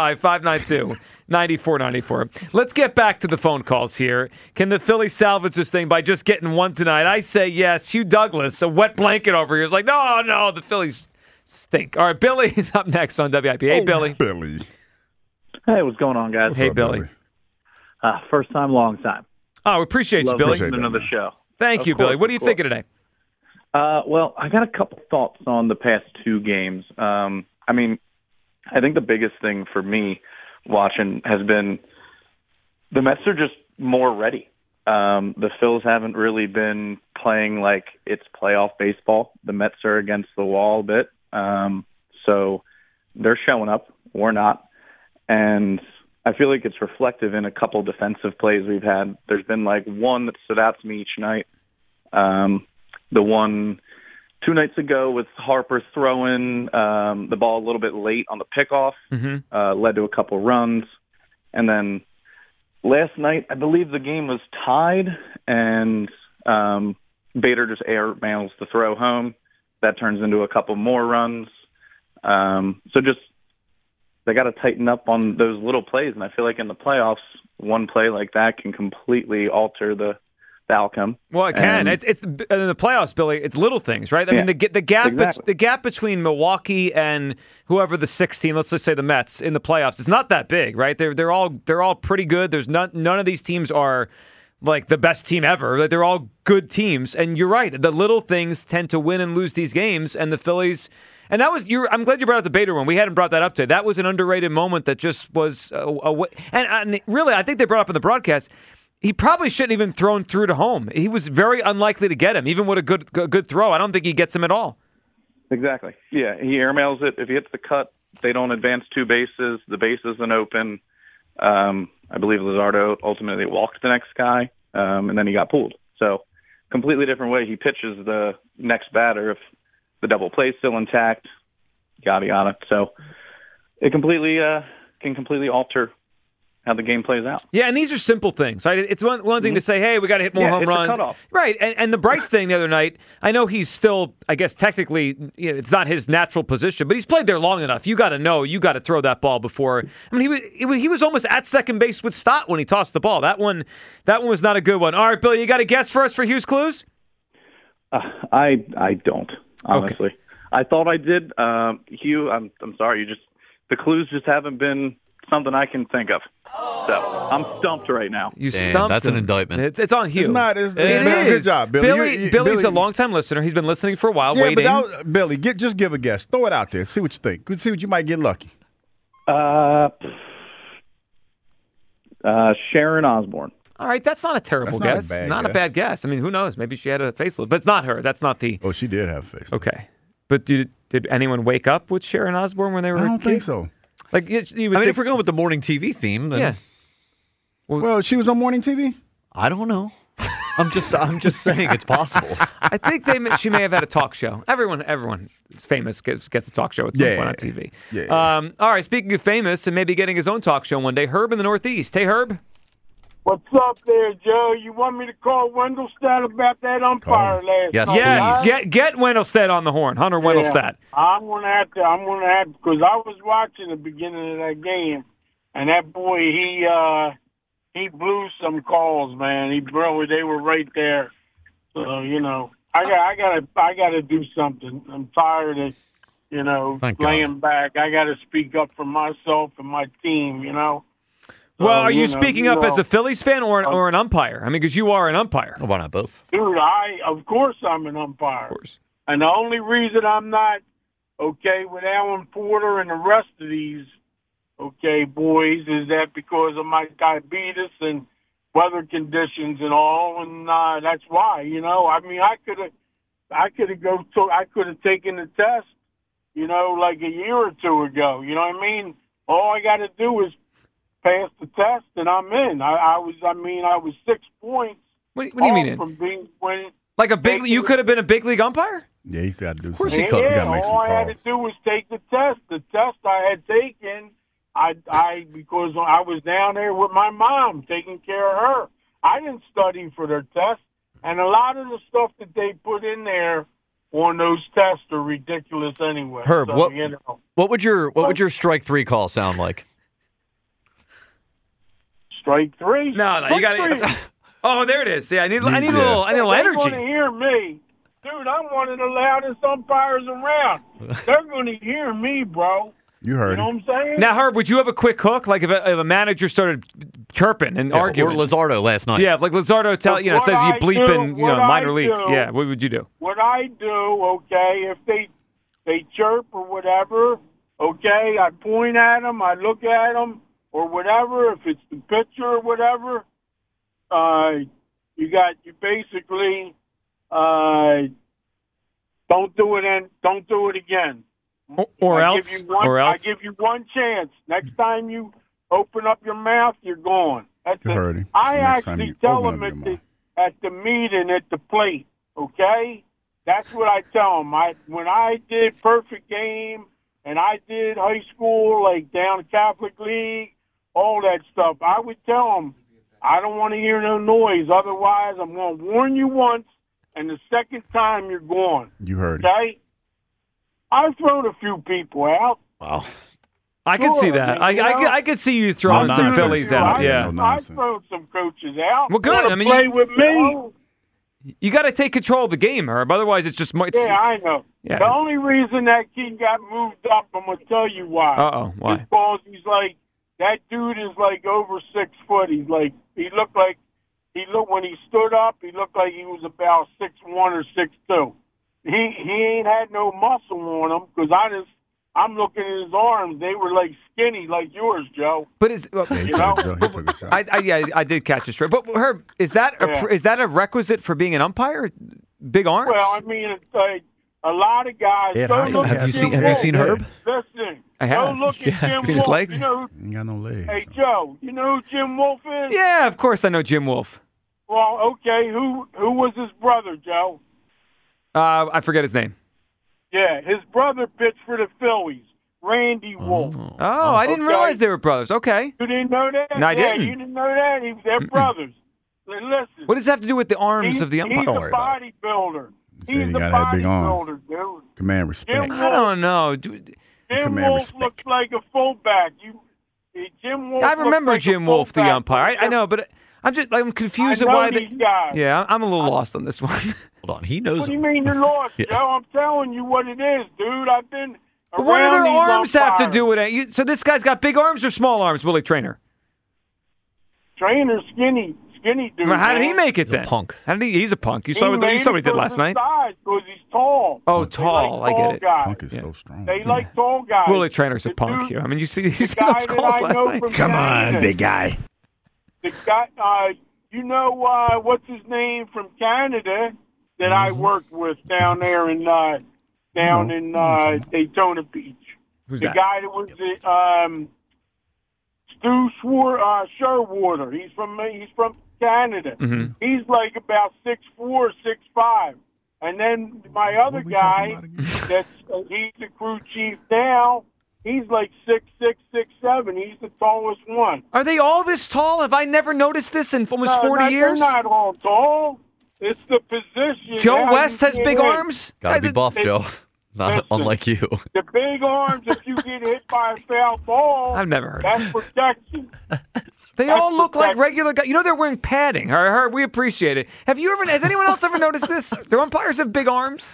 215-592-9494. Let's get back to the phone calls here. Can the Phillies salvage this thing by just getting one tonight? I say yes. Hugh Douglas, a wet blanket over here, is like, no, the Phillies stink. All right. Billy is up next on WIP. Hey, Billy. Billy. Hey, what's going on, guys? Hey, Billy. First time, long time. Oh, we appreciate you, Billy. Listening to the show. Thank you, Billy. What are you thinking today? Well, I got a couple thoughts on the past two games. I think the biggest thing for me watching has been the Mets are just more ready. The Phils haven't really been playing like it's playoff baseball. The Mets are against the wall a bit. So they're showing up. We're not. And I feel like it's reflective in a couple defensive plays we've had. There's been like one that stood out to me each night. The one 2 nights ago with Harper throwing the ball a little bit late on the pickoff led to a couple runs. And then last night, I believe the game was tied, and Bader just airmails the throw home. That turns into a couple more runs. So just they got to tighten up on those little plays, and I feel like in the playoffs, one play like that can completely alter the outcome. Well, it can. It's in the playoffs, Billy. It's little things, right? I mean, the gap exactly. The gap between Milwaukee and whoever the 6th team, let's just say the Mets in the playoffs, it's not that big, right? They're all pretty good. There's none of these teams are like the best team ever. Like, they're all good teams, and you're right. The little things tend to win and lose these games, and the Phillies. And that was I'm glad you brought up the Bader one. We hadn't brought that up today. That was an underrated moment that just was and really, I think they brought up in the broadcast. He probably shouldn't even thrown through to home. He was very unlikely to get him, even with a good throw. I don't think he gets him at all. Exactly. Yeah, he airmails it. If he hits the cut, they don't advance 2 bases. The base isn't open. I believe Luzardo ultimately walked the next guy, and then he got pulled. So completely different way he pitches the next batter if the double play's still intact, yada, yada. So it completely can completely alter how the game plays out. Yeah, and these are simple things, right? It's one thing to say, hey, we got to hit more home runs. Cutoff. Right, and the Bryce thing the other night, I know he's still, I guess technically, it's not his natural position, but he's played there long enough. You got to throw that ball before. I mean, he was almost at second base with Stott when he tossed the ball. That one was not a good one. All right, Billy, you got a guess for us for Hughes Clues? I don't, honestly. Okay. I thought I did. Hugh, I'm sorry. The clues just haven't been something I can think of. So I'm stumped right now. You stumped That's him. an indictment. It's on Hugh. It's not. It is. Good job, Billy. Billy's a longtime listener. He's been listening for a while, Yeah, waiting. but Billy, just give a guess. Throw it out there. See what you think. See what you might get lucky. Sharon Osbourne. All right, that's not a terrible guess. Not a bad guess. I mean, who knows? Maybe she had a facelift, but it's not her. That's not the. Oh, she did have a facelift. Okay, but did anyone wake up with Sharon Osbourne when they were? I don't think so. Like, you would if we're going with the morning TV theme, then yeah. Well, she was on morning TV. I don't know. I'm just saying it's possible. I think she may have had a talk show. Everyone famous gets a talk show at some point on TV. Yeah. All right, speaking of famous and maybe getting his own talk show one day, Herb in the Northeast. Hey, Herb. What's up there, Joe? You want me to call Wendelstedt about that umpire last night? Yes. Get Wendelstedt on the horn, Hunter Wendelstedt. I'm gonna have because I was watching the beginning of that game, and that boy, he blew some calls, man. They were right there. So I gotta do something. I'm tired of laying back. I gotta speak up for myself and my team. Well, are you speaking up as a Phillies fan or an umpire? I mean, because you are an umpire. Well, why not both? Dude, of course I'm an umpire. Of course. And the only reason I'm not okay with Alan Porter and the rest of these boys is that because of my diabetes and weather conditions and all, and that's why. I mean, I could have taken the test, like a year or two ago. You know what I mean? All I got to do is pass the test, and I'm in. I was 6 points. What do you mean in? From being like a big? You could have been a big league umpire. Yeah, he's got to do. Of course, something. he could. Yeah, all I had to do was take the test. The test I had taken, because I was down there with my mom taking care of her. I didn't study for their test, and a lot of the stuff that they put in there on those tests are ridiculous anyway. Herb, so, what would your strike three call sound like? Strike three? No, you got to. Oh, there it is. Yeah, I need a little energy. They want to hear me. Dude, I'm one of the loudest umpires around. They're going to hear me, bro. You heard You know what I'm saying? Now, Herb, would you have a quick hook? Like if a manager started chirping and arguing? Or Luzardo last night. Yeah, like Luzardo says you bleep in minor leagues. Yeah, what would you do? What I do, if they chirp or whatever, I point at them, I look at them, or whatever. If it's the pitcher or whatever, you basically don't do it again. Or else. I give you one chance. Next time you open up your mouth, you're gone. That's you it. heard him. I actually tell them at the meeting at the plate. Okay, that's what I tell them. When I did perfect game and I did high school, like down Catholic League, all that stuff, I would tell them, I don't want to hear no noise. Otherwise, I'm going to warn you once, and the second time you're gone. You heard okay? I've thrown a few people out. Wow. I could see that. I could see you throwing some Phillies out. Yeah. I've thrown some coaches out. Well, good. I mean, play with me. You got to take control of the game, Herb. Otherwise, it's just. Yeah, I know. Yeah. The only reason that kid got moved up, I'm going to tell you why. Uh-oh, why? Because that dude is over 6 foot. When he stood up, he looked like he was about 6'1" or 6'2". He ain't had no muscle on him because I'm looking at his arms. They were skinny like yours, Joe. But I did catch a straight. But Herb, is that a requisite for being an umpire? Big arms? Well, I mean, it's a lot of guys. Have you seen Herb? Listen, I have. Go look at Jim Wolf. Legs? He ain't got no legs. Hey, Joe, you know who Jim Wolf is? Yeah, of course I know Jim Wolf. Well, okay, who was his brother, Joe? I forget his name. Yeah, his brother pitched for the Phillies, Randy Wolf. Oh, I didn't realize they were brothers. Okay. You didn't know that? No, I didn't. You didn't know that? They're brothers. Listen. What does that have to do with the arms of the umpire? He's a bodybuilder. He's a bodybuilder, dude. Command respect. I don't know. Dude. Jim Wolf looks like a fullback. Jim Wolf. I remember like Jim Wolf, the umpire. I know, but I'm confused at why these guys. Yeah, I'm a little lost on this one. Hold on, he knows. What do you mean you're lost, Joe? I'm telling you what it is, dude. I've been. But what do their arms have to do with it? So this guy's got big arms or small arms, Willie Trainer? Trainer, skinny dude. Well, how did he make it then? He's a punk. He's a punk. You saw what he did last night. Because he's tall. Oh, tall. I get it. Guys. Punk is so strong. They like tall guys. Willie Trainer's a punk here. I mean, you see those calls last night. Come on, big guy. The guy, what's his name from Canada that I worked with down there in Daytona Beach. Who's the that? guy that was Stu Sherwater. He's from Canada. Mm-hmm. He's like about 6'4", 6'5". And then my other guy, he's the crew chief now. He's like 6'6", 6'7". He's the tallest one. Are they all this tall? Have I never noticed this in almost 40 years? They're not all tall. It's the position. Joe West has big arms? Gotta be buff, Joe. Unlike you. The big arms, if you get hit by a foul ball, I've never heard that's protection. They all look like regular guys. You know, they're wearing padding. We appreciate it. Has anyone else ever noticed this? Their umpires have big arms.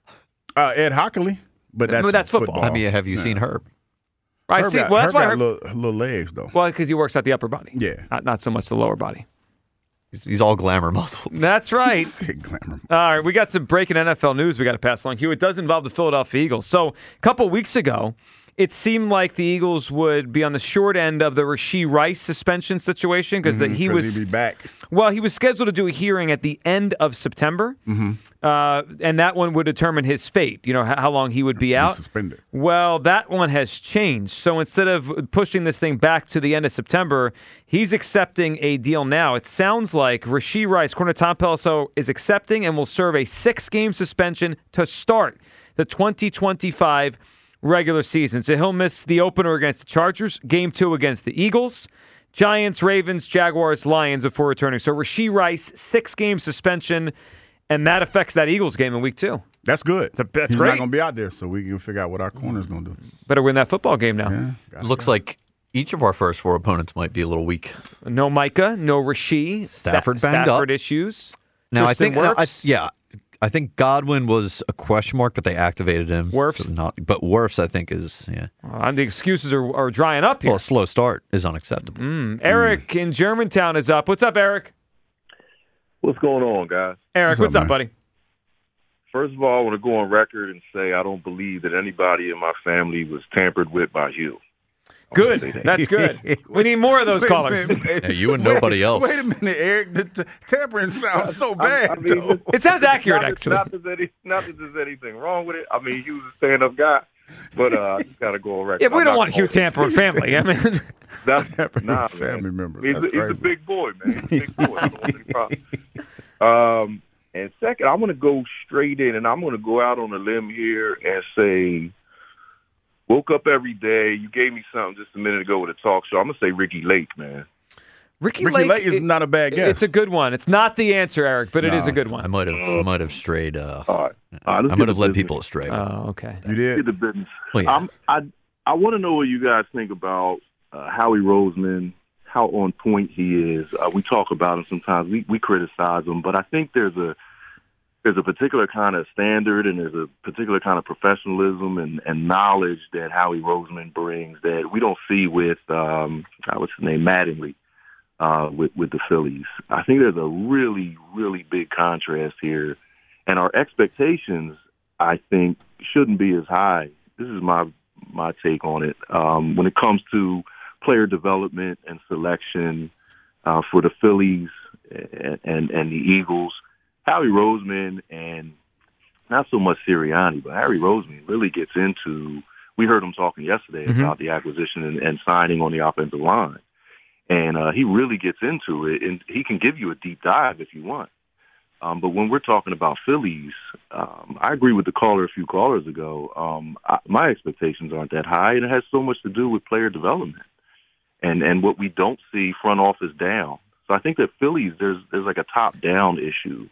Ed Hockley, but that's football. I mean, have you seen Herb? I see. Well, that's why Herb got little legs, though. Well, because he works out the upper body. Yeah. Not so much the lower body. He's all glamour muscles. That's right. Glamour. All right, we got some breaking NFL news we got to pass along. Hugh, it does involve the Philadelphia Eagles. So a couple weeks ago, it seemed like the Eagles would be on the short end of the Rashee Rice suspension situation because he'd be back. Well, he was scheduled to do a hearing at the end of September, and that one would determine his fate. You know how long he would be out. Suspended. Well, that one has changed. So instead of pushing this thing back to the end of September, he's accepting a deal now. It sounds like Rashee Rice, according to Tom Pelissero, is accepting and will serve a 6-game suspension to start the 2025 regular season. So he'll miss the opener against the Chargers, Game 2 against the Eagles, Giants, Ravens, Jaguars, Lions before returning. So Rashee Rice, 6-game suspension, and that affects that Eagles game in Week 2. That's good. That's He's great. not going to be out there, so we can figure out what our corner's going to do. Better win that football game now. Yeah, looks like each of our first 4 opponents might be a little weak. No Micah, no Rashee. Stafford banged Stafford up. issues. Now, Tristan Wirfs. I think Godwin was a question mark, but they activated him. Wirfs. So but Wirfs, I think, is, The excuses are drying up here. Well, a slow start is unacceptable. Eric in Germantown is up. What's up, Eric? What's going on, guys? Eric, what's up, buddy? First of all, I want to go on record and say I don't believe that anybody in my family was tampered with by Hugh. Good. That's good. We need more of those callers. You and nobody else. Wait a minute, Eric. The tampering sounds so bad. It sounds accurate, actually. Not that there's anything wrong with it. I mean, Hugh's a stand-up guy, but I just got to go on record. Yeah, but we don't want Hugh tampering family. I mean, that's family members. He's a big boy, man. He's a big boy. I don't want any problem. And second, I'm going to go straight in, and I'm going to go out on a limb here and say, woke up every day. You gave me something just a minute ago with a talk show. I'm going to say Ricky Lake, man. Ricky Lake is not a bad guess. It's a good one. It's not the answer, Eric, but it is a good one. I might have strayed. All right. I might have led people astray. Oh, okay. You did? Get the business. Well, yeah. I want to know what you guys think about Howie Roseman, how on point he is. We talk about him sometimes. We criticize him, but I think there's a particular kind of standard and there's a particular kind of professionalism and knowledge that Howie Roseman brings that we don't see with what's his name, Mattingly, with the Phillies. I think there's a really, really big contrast here, and our expectations, I think, shouldn't be as high. This is my take on it. When it comes to player development and selection for the Phillies and the Eagles, Howie Roseman and not so much Sirianni, but Howie Roseman really gets into, we heard him talking yesterday about the acquisition and signing on the offensive line. And he really gets into it, and he can give you a deep dive if you want. But when we're talking about Phillies, I agree with the caller a few callers ago. My expectations aren't that high, and it has so much to do with player development and what we don't see front office down. So I think that Phillies, there's like a top-down issue.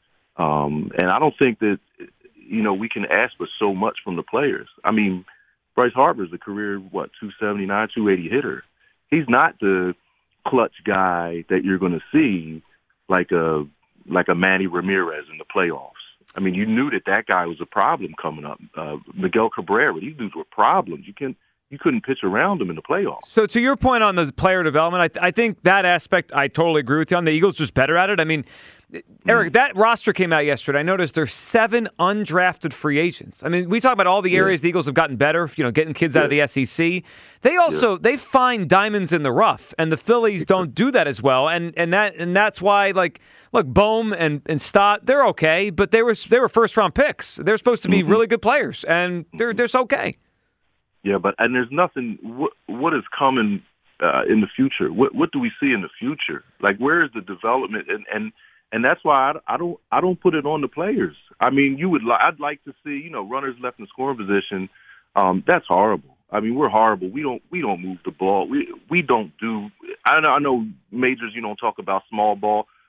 And I don't think that, we can ask for so much from the players. I mean, Bryce Harper's a career, 279, 280 hitter. He's not the clutch guy that you're going to see like a Manny Ramirez in the playoffs. I mean, you knew that guy was a problem coming up. Miguel Cabrera, these dudes were problems. You couldn't pitch around them in the playoffs. So to your point on the player development, I think that aspect I totally agree with you on. The Eagles just better at it. I mean, Eric, that roster came out yesterday. I noticed there's 7 undrafted free agents. I mean, we talk about all the areas the Eagles have gotten better, getting kids out of the SEC. They also they find diamonds in the rough, and the Phillies don't do that as well. And that's why, look, Bohm and Stott, they're okay, but they were first round picks. They're supposed to be really good players, and they're just okay. Yeah, and there's nothing. What is coming in the future? What do we see in the future? Like, where is the development? And that's why I don't put it on the players. I mean, I'd like to see runners left in scoring position. That's horrible. I mean, we're horrible. We don't move the ball. We don't do. I know majors. You don't talk about small ball,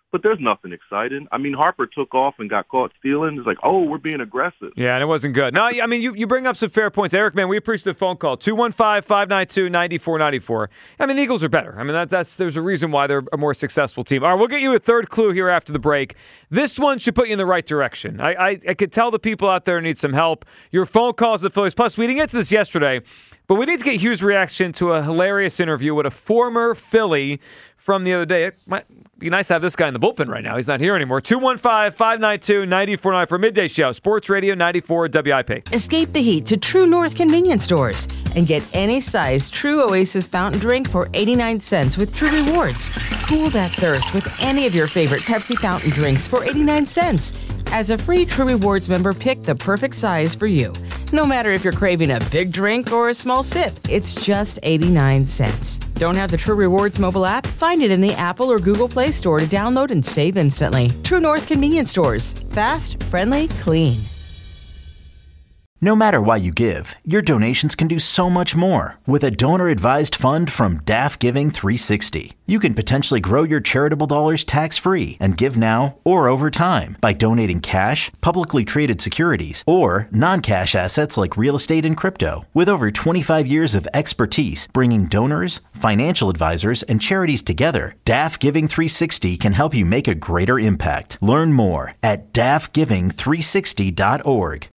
but there's nothing exciting. I mean, Harper took off and got caught stealing. It's like, oh, we're being aggressive. Yeah, and it wasn't good. No, I mean, you bring up some fair points. Eric, man, we appreciate the phone call. 215-592-9494. I mean, the Eagles are better. I mean, there's a reason why they're a more successful team. All right, we'll get you a third clue here after the break. This one should put you in the right direction. I could tell the people out there need some help. Your phone calls to the Phillies. Plus, we didn't get to this yesterday, but we need to get Hugh's reaction to a hilarious interview with a former Philly from the other day. It might be nice to have this guy in the bullpen right now. He's not here anymore. 215-592-9494 for Midday Show. Sports Radio 94 WIP. Escape the heat to True North convenience stores and get any size True Oasis fountain drink for 89 cents with True Rewards. Cool that thirst with any of your favorite Pepsi fountain drinks for 89 cents. As a free True Rewards member, pick the perfect size for you. No matter if you're craving a big drink or a small sip, it's just 89 cents. Don't have the True Rewards mobile app? Find it in the Apple or Google Play Store to download and save instantly. True North convenience stores. Fast, friendly, clean. No matter why you give, your donations can do so much more. With a donor-advised fund from DAF Giving 360, you can potentially grow your charitable dollars tax-free and give now or over time by donating cash, publicly traded securities, or non-cash assets like real estate and crypto. With over 25 years of expertise bringing donors, financial advisors, and charities together, DAF Giving 360 can help you make a greater impact. Learn more at dafgiving360.org.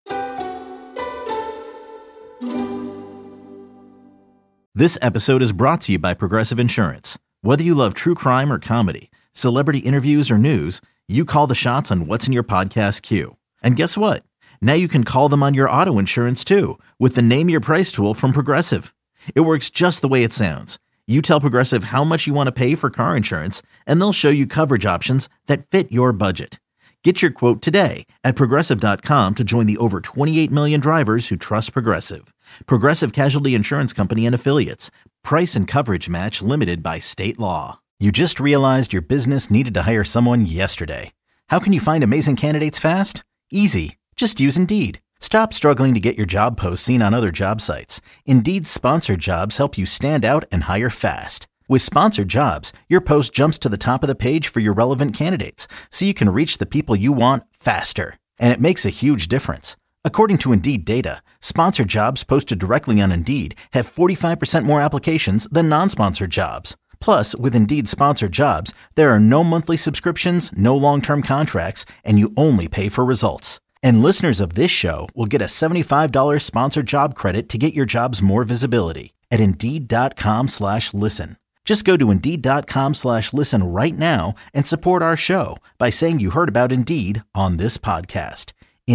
This episode is brought to you by Progressive Insurance. Whether you love true crime or comedy, celebrity interviews or news, you call the shots on what's in your podcast queue. And guess what? Now you can call them on your auto insurance too with the Name Your Price tool from Progressive. It works just the way it sounds. You tell Progressive how much you want to pay for car insurance, and they'll show you coverage options that fit your budget. Get your quote today at Progressive.com to join the over 28 million drivers who trust Progressive. Progressive Casualty Insurance Company and Affiliates. Price and coverage match limited by state law. You just realized your business needed to hire someone yesterday. How can you find amazing candidates fast? Easy. Just use Indeed. Stop struggling to get your job posts seen on other job sites. Indeed's sponsored jobs help you stand out and hire fast. With sponsored jobs, your post jumps to the top of the page for your relevant candidates, so you can reach the people you want faster. And it makes a huge difference. According to Indeed data, sponsored jobs posted directly on Indeed have 45% more applications than non-sponsored jobs. Plus, with Indeed sponsored jobs, there are no monthly subscriptions, no long-term contracts, and you only pay for results. And listeners of this show will get a $75 sponsored job credit to get your jobs more visibility at Indeed.com/listen. Just go to Indeed.com/listen right now and support our show by saying you heard about Indeed on this podcast.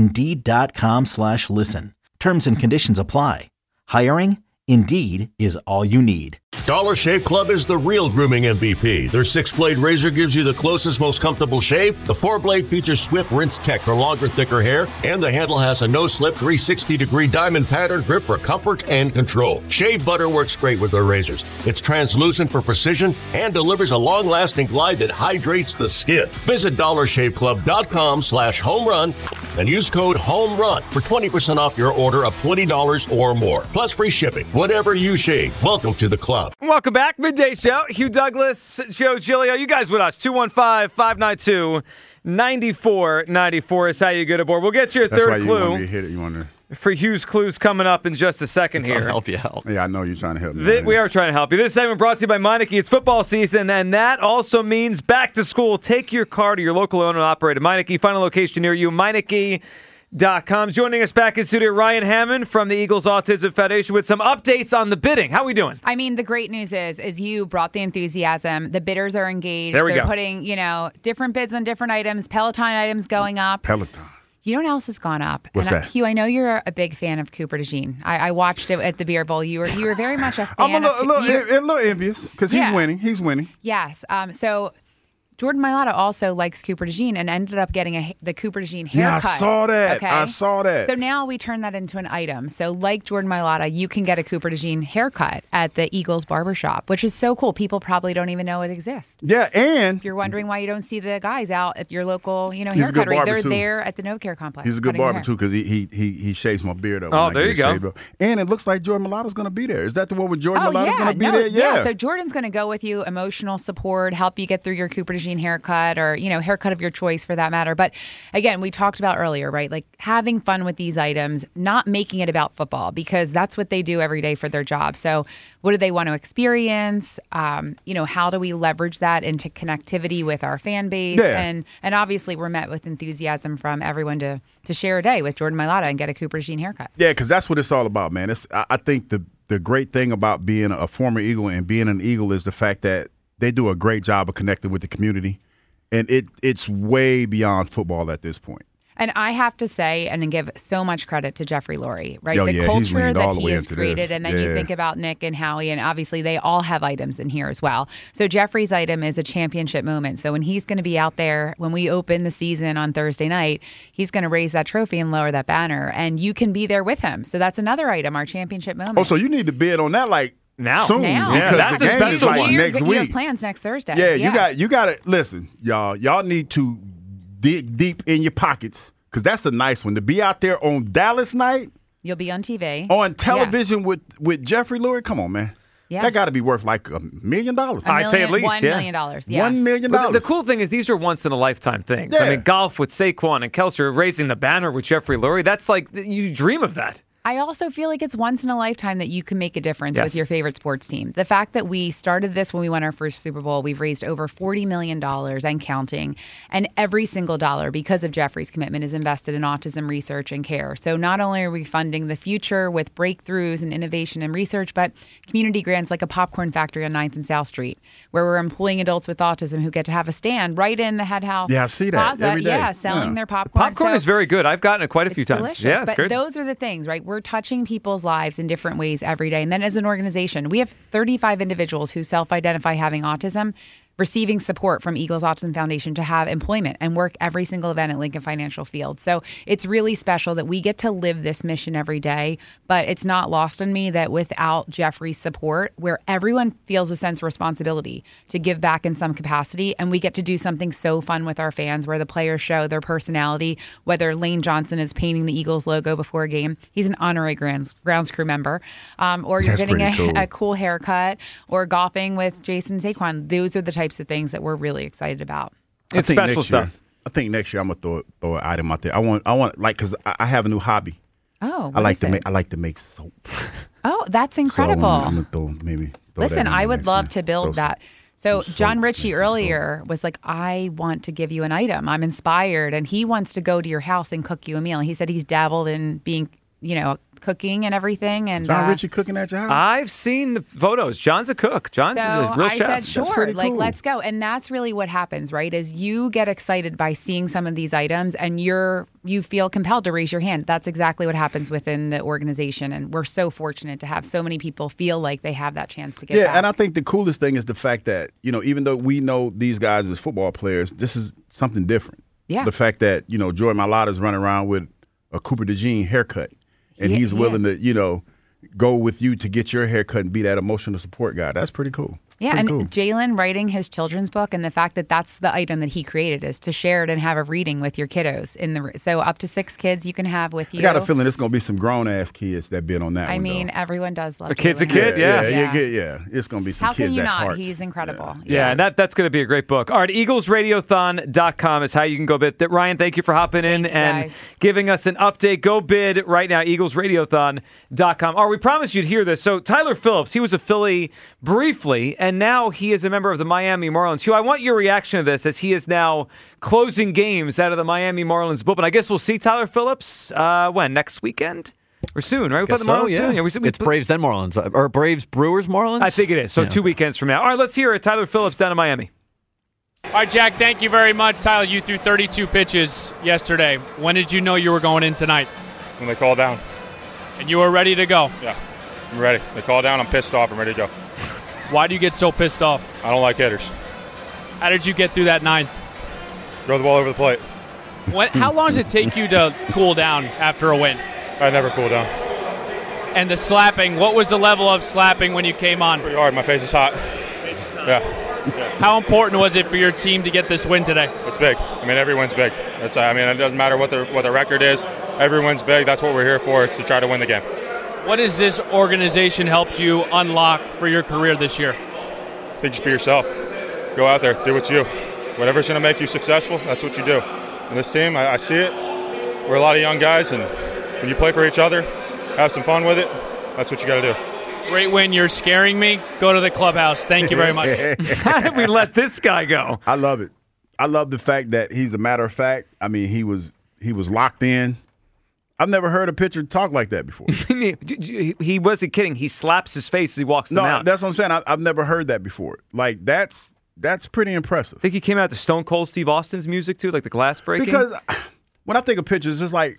Indeed.com/listen. Terms and conditions apply. Hiring? Indeed is all you need. Dollar Shave Club is the real grooming MVP. Their 6-blade razor gives you the closest, most comfortable shave. The 4-blade features swift rinse tech for longer, thicker hair, and the handle has a no-slip 360-degree diamond pattern grip for comfort and control. Shave butter works great with their razors. It's translucent for precision and delivers a long-lasting glide that hydrates the skin. Visit dollarshaveclub.com/homerun and use code HOMERUN for 20% off your order of $20 or more, plus free shipping. Whatever you shave, welcome to the club. Welcome back, Midday Show. Hugh Douglas, Joe Giglio, you guys with us. 215-592-9494 is how you get aboard. We'll get you a third clue for Hugh's clues coming up in just a second here. I'll help you out. Yeah, I know you're trying to help me. We are trying to help you. This segment brought to you by Meineke. It's football season, and that also means back to school. Take your car to your local owner and operator. Meineke, find a location near you. Meineke.com. Joining us back in studio, Ryan Hammond from the Eagles Autism Foundation with some updates on the bidding. How are we doing? I mean, the great news is you brought the enthusiasm. The bidders are engaged. There we They're go. putting, different bids on different items. Peloton items going up. Peloton. You know what else has gone up? What's that? Hugh, I know you're a big fan of Cooper DeJean. I watched it at the Beer Bowl. You were very much a fan. I'm a little envious because he's winning. He's winning. Yes. So Jordan Mailata also likes Cooper DeJean and ended up getting the Cooper DeJean haircut. Yeah, I saw that. Okay? I saw that. So now we turn that into an item. So like Jordan Mailata, you can get a Cooper DeJean haircut at the Eagles Barbershop, which is so cool. People probably don't even know it exists. Yeah, and if you're wondering why you don't see the guys out at your local, He's a good haircut rate, barber, they're too. there at the NovaCare complex. He's a good cutting your barber too because he shaves my beard up. Oh, when I there get you it go. shaved up. And it looks like Jordan Mailata's going to be there. Is that the one where Jordan Mailata's going to be no, there? Yeah. So Jordan's going to go with you, emotional support, help you get through your Cooper DeJean Jean haircut or, haircut of your choice for that matter. But again, we talked about earlier, right? Like having fun with these items, not making it about football because that's what they do every day for their job. So what do they want to experience? How do we leverage that into connectivity with our fan base? Yeah. And obviously we're met with enthusiasm from everyone to share a day with Jordan Mailata and get a Cooper DeJean haircut. Yeah, because that's what it's all about, man. I think the great thing about being a former Eagle and being an Eagle is the fact that they do a great job of connecting with the community, and it's way beyond football at this point. And I have to say, and give so much credit to Jeffrey Lurie, right? Oh, the yeah, culture that he has into created, this. and then you think about Nick and Howie, and obviously they all have items in here as well. So Jeffrey's item is a championship moment. So when he's going to be out there, when we open the season on Thursday night, he's going to raise that trophy and lower that banner, and you can be there with him. So that's another item, our championship moment. Oh, so you need to bid on that now. Soon, because that's the game is next week. You have plans next Thursday. Yeah, you got to listen, y'all. Y'all need to dig deep in your pockets. Because that's a nice one. To be out there on Dallas night. You'll be on TV. On television with Jeffrey Lurie. Come on, man. Yeah. That got to be worth like $1 million. I'd say at least, $1 million. Yeah. $1 million. But the cool thing is these are once-in-a-lifetime things. Yeah. I mean, golf with Saquon and Kelce raising the banner with Jeffrey Lurie, that's like, you dream of that. I also feel like it's once in a lifetime that you can make a difference Yes. with your favorite sports team. The fact that we started this when we won our first Super Bowl, we've raised over $40 million and counting. And every single dollar, because of Jeffrey's commitment, is invested in autism research and care. So not only are we funding the future with breakthroughs and innovation and research, but community grants like a popcorn factory on 9th and South Street, where we're employing adults with autism who get to have a stand right in the Head House Yeah, I see that Plaza. every day. Yeah, selling their popcorn. Popcorn is very good. I've gotten it quite a few times. Delicious. Yeah, it's but great. Those are the things, right? We're touching people's lives in different ways every day. And then as an organization, we have 35 individuals who self-identify having autism, receiving support from Eagles Autism Foundation to have employment and work every single event at Lincoln Financial Field. So it's really special that we get to live this mission every day. But it's not lost on me that without Jeffrey's support, where everyone feels a sense of responsibility to give back in some capacity, and we get to do something so fun with our fans where the players show their personality, whether Lane Johnson is painting the Eagles logo before a game, he's an honorary grounds crew member, or you're That's getting pretty cool. a cool haircut, or golfing with Jason Saquon. Those are the types of things that we're really excited about. It's I think special next year- stuff. I think next year I'm gonna throw an item out there. I want like because I have a new hobby. Oh, I like what is it? I like to make soap. Oh, that's So incredible. I'm gonna throw Listen, that I in would next love year. to build Throw that. So some John soap, Ritchie make some earlier was like, I want to give you an item. I'm inspired. And he wants to go to your house and cook you a meal. And he said he's dabbled in being, cooking and everything. And John Ritchie cooking at your house. I've seen the photos. John's a cook. John's so a real I chef. said, sure, pretty like, cool. let's go. And that's really what happens, right? Is you get excited by seeing some of these items and you feel compelled to raise your hand. That's exactly what happens within the organization. And we're so fortunate to have so many people feel like they have that chance to get back. And I think the coolest thing is the fact that, even though we know these guys as football players, this is something different. Yeah. The fact that, Jordan Mailata's running around with a Cooper DeJean haircut, and He- he's he willing is. to, go with you to get your haircut and be that emotional support guy. That's pretty cool. Yeah, Pretty and cool. Jalen writing his children's book, and the fact that that's the item that he created is to share it and have a reading with your kiddos. So up to 6 kids you can have with you. I got a feeling it's going to be some grown-ass kids that been on that I one, mean, though. everyone does love A kid's a Jalen. kid, yeah. It's going to be some How kids can you at not? heart. He's incredible. Yeah, and that's going to be a great book. All right, EaglesRadiothon.com is how you can go bid. Ryan, thank you for hopping in and guys. giving us an update. Go bid right now, EaglesRadiothon.com. All right, we promised you'd hear this. So Tyler Phillips, he was a Philly briefly, and now he is a member of the Miami Marlins. Hugh, I want your reaction to this as he is now closing games out of the Miami Marlins bullpen. I guess we'll see Tyler Phillips when? Next weekend? Or soon, right? We play the Marlins soon. Yeah, It's Braves then Marlins. Or Braves, Brewers, Marlins? I think it is. So 2 weekends from now. All right, let's hear it. Tyler Phillips down in Miami. All right, Jack, thank you very much. Tyler, you threw 32 pitches yesterday. When did you know you were going in tonight? When they call down. And you were ready to go? Yeah, I'm ready. They call down, I'm pissed off, I'm ready to go. Why do you get so pissed off? I don't like hitters. How did you get through that 9th? Throw the ball over the plate. How long does it take you to cool down after a win? I never cool down. And the slapping, what was the level of slapping when you came on? Pretty hard, my face is hot. Yeah. How important was it for your team to get this win today? It's big. I mean, every win's big. It doesn't matter what the record is. Every win's big. That's what we're here for. It's to try to win the game. What has this organization helped you unlock for your career this year? I think just be yourself. Go out there, do what's you. Whatever's going to make you successful, that's what you do. And this team, I see it. We're a lot of young guys, and when you play for each other, have some fun with it, that's what you got to do. Great win. You're scaring me. Go to the clubhouse. Thank you very much. How did we let this guy go? I love it. I love the fact that he's a matter of fact. I mean, he was locked in. I've never heard a pitcher talk like that before. He wasn't kidding. He slaps his face as he walks them out. That's what I'm saying. I've never heard that before. Like, that's pretty impressive. I think he came out to Stone Cold Steve Austin's music, too, like the glass breaking. Because when I think of pitchers, it's like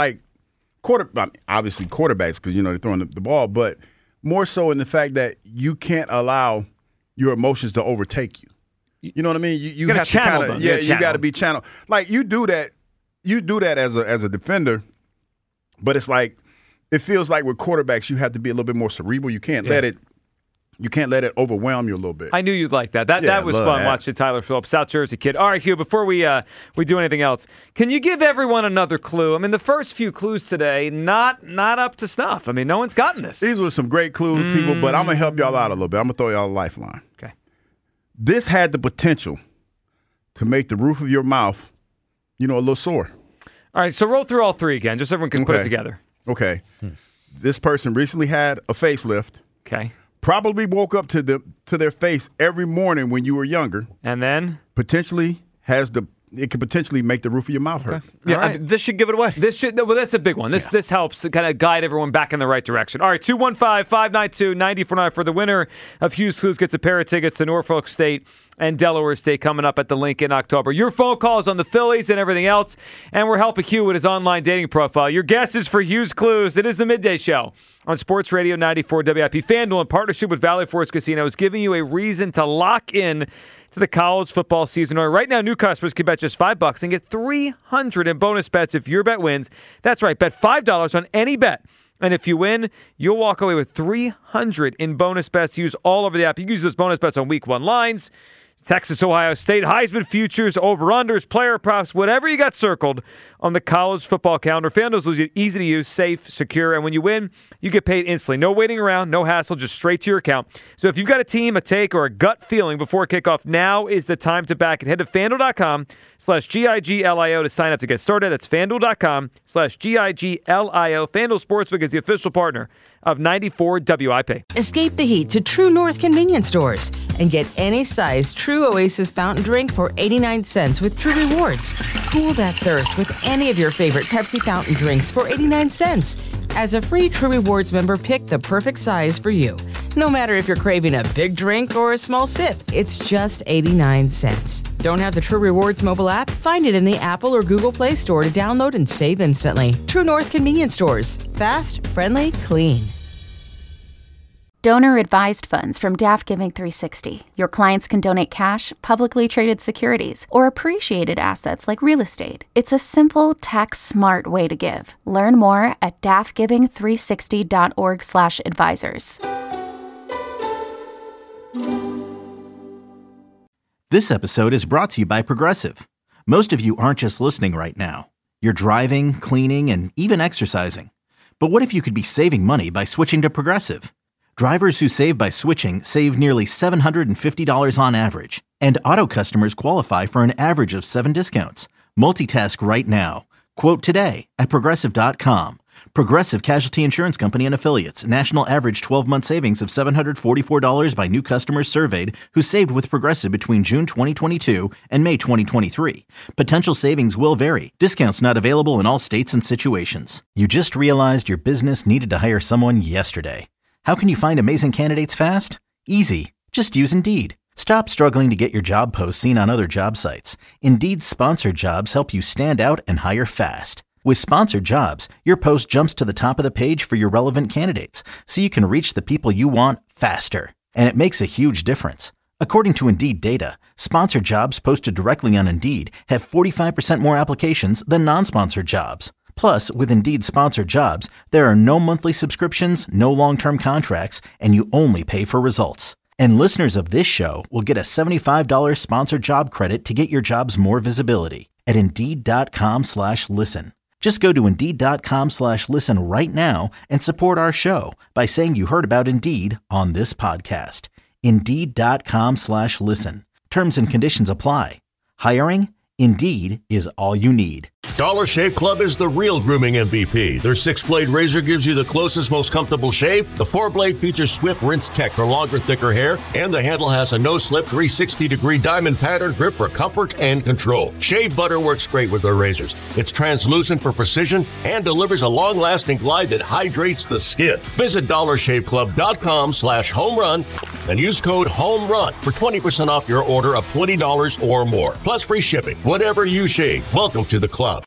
obviously quarterbacks because, they're throwing the ball, but more so in the fact that you can't allow your emotions to overtake you. You know what I mean? You have to kind of you got to be channeled. Like you do that as a defender, but it's like it feels like with quarterbacks you have to be a little bit more cerebral. You can't let it overwhelm you a little bit. I knew you'd like that. That was fun watching Tyler Phillips, South Jersey kid. All right, Hugh, before we do anything else, can you give everyone another clue? I mean, the first few clues today, not up to snuff. I mean, no one's gotten this. These were some great clues, people, but I'm going to help y'all out a little bit. I'm going to throw y'all a lifeline. Okay. This had the potential to make the roof of your mouth, a little sore. All right, so roll through all three again, just so everyone can put it together. Okay. This person recently had a facelift. Okay. Probably woke up to their face every morning when you were younger. And then? It could potentially make the roof of your mouth hurt. Yeah, right. This should give it away. That's a big one. This helps kind of guide everyone back in the right direction. All right, 215-592-9049 for the winner of Hughes Clues gets a pair of tickets to Norfolk State and Delaware State coming up at the Link in October. Your phone calls on the Phillies and everything else, and we're helping Hugh with his online dating profile. Your guesses for Hughes Clues. It is the Midday Show on Sports Radio 94 WIP. FanDuel, in partnership with Valley Forge Casino, is giving you a reason to lock in to the college football season. Right now, new customers can bet just $5 and get $300 in bonus bets if your bet wins. That's right, bet $5 on any bet. And if you win, you'll walk away with $300 in bonus bets to use all over the app. You can use those bonus bets on Week 1 lines, Texas, Ohio State, Heisman futures, over-unders, player props, whatever you got circled on the college football calendar. FanDuel's easy to use, safe, secure, and when you win, you get paid instantly. No waiting around, no hassle, just straight to your account. So if you've got a team, a take, or a gut feeling before kickoff, now is the time to back it. Head to FanDuel.com/GIGLIO to sign up to get started. That's FanDuel.com/GIGLIO. FanDuel Sportsbook is the official partner of 94 WIP. Escape the heat to True North convenience stores and get any size True Oasis fountain drink for 89 cents with True Rewards. Cool that thirst with any of your favorite Pepsi fountain drinks for 89 cents. As a free True Rewards member, pick the perfect size for you. No matter if you're craving a big drink or a small sip, it's just 89 cents. Don't have the True Rewards mobile app? Find it in the Apple or Google Play Store to download and save instantly. True North convenience stores. Fast, friendly, clean. Donor-advised funds from DAF Giving 360. Your clients can donate cash, publicly traded securities, or appreciated assets like real estate. It's a simple, tax-smart way to give. Learn more at dafgiving360.org/advisors. This episode is brought to you by Progressive. Most of you aren't just listening right now. You're driving, cleaning, and even exercising. But what if you could be saving money by switching to Progressive? Drivers who save by switching save nearly $750 on average, and auto customers qualify for an average of 7 discounts. Multitask right now. Quote today at Progressive.com. Progressive Casualty Insurance Company and Affiliates. National average 12-month savings of $744 by new customers surveyed who saved with Progressive between June 2022 and May 2023. Potential savings will vary. Discounts not available in all states and situations. You just realized your business needed to hire someone yesterday. How can you find amazing candidates fast? Easy. Just use Indeed. Stop struggling to get your job posts seen on other job sites. Indeed's sponsored jobs help you stand out and hire fast. With sponsored jobs, your post jumps to the top of the page for your relevant candidates, so you can reach the people you want faster. And it makes a huge difference. According to Indeed data, sponsored jobs posted directly on Indeed have 45% more applications than non-sponsored jobs. Plus, with Indeed sponsored jobs, there are no monthly subscriptions, no long-term contracts, and you only pay for results. And listeners of this show will get a $75 sponsored job credit to get your jobs more visibility at Indeed.com/listen. Just go to Indeed.com/listen right now and support our show by saying you heard about Indeed on this podcast. Indeed.com/listen. Terms and conditions apply. Hiring? Indeed is all you need. Dollar Shave Club is the real grooming MVP. Their 6-blade razor gives you the closest, most comfortable shave. The 4-blade features swift rinse tech for longer, thicker hair, and the handle has a no-slip 360-degree diamond pattern grip for comfort and control. Shave butter works great with their razors. It's translucent for precision and delivers a long-lasting glide that hydrates the skin. Visit DollarShaveClub.com/homerun and use code HOMERUN for 20% off your order of $20 or more, plus free shipping. Whatever you shave, welcome to the club.